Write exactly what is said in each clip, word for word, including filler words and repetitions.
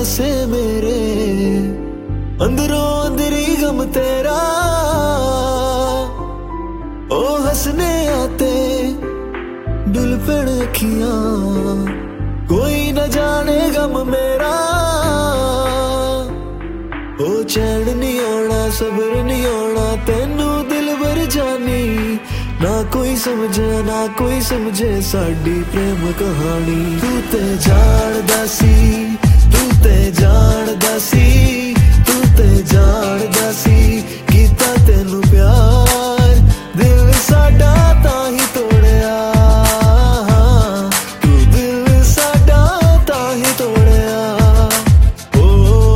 से मेरे अंदरों अंदरी गम तेरा। ओ हंसने आते दिल पर अखियां, कोई न जाने गम मेरा। ओ चैन नहीं आना सब्र नहीं आना तेनू दिल भर जानी। ना कोई समझे ना कोई समझे साडी प्रेम कहानी। तू ते जानदा सी तू ते जानदा सी तू ते जानदा सी कीता तेनू प्यार दिल साडा ताही तोड़िया। तू दिल साडा ताही तोड़िया। ओ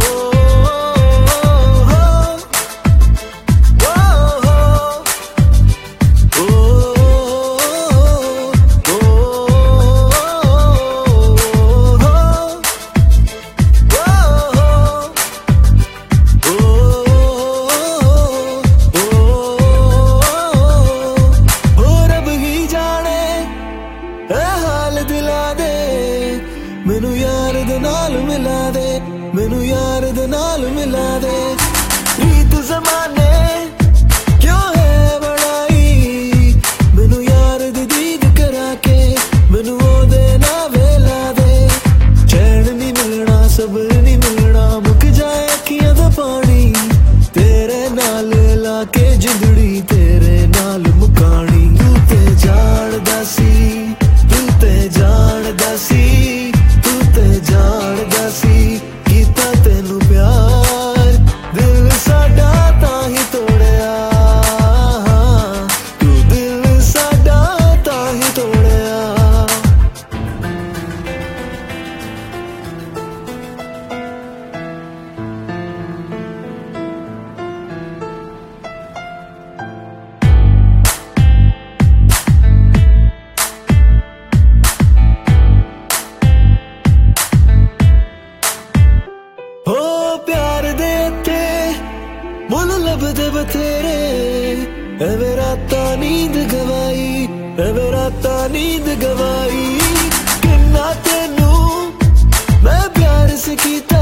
मैनू यार दे नाल मिला दे मैनू यार दे नाल मिला दे। रीत ज़माने क्यों है बनाई मैनू यार दी दीद करा के मैनू ओदे नाल वेला दे। चैन नहीं मिलना सब्र नहीं मिलना मुक जाए अखियां दा पानी। तेरे नाल लाके जिंदड़ी तेरे नाल मुकानी। तू ते जानदा सी तू ते जानदा सी जानदा सी कीता तेनू प्यार दिल साडा ताही तोड़िया। तू दिल साडा ताही तोड़िया। मुल लभदे बथेरे एवे राता नींद गवाई एवे राता नींद गवाई। किन्ना तेनू मैं प्यार से कीता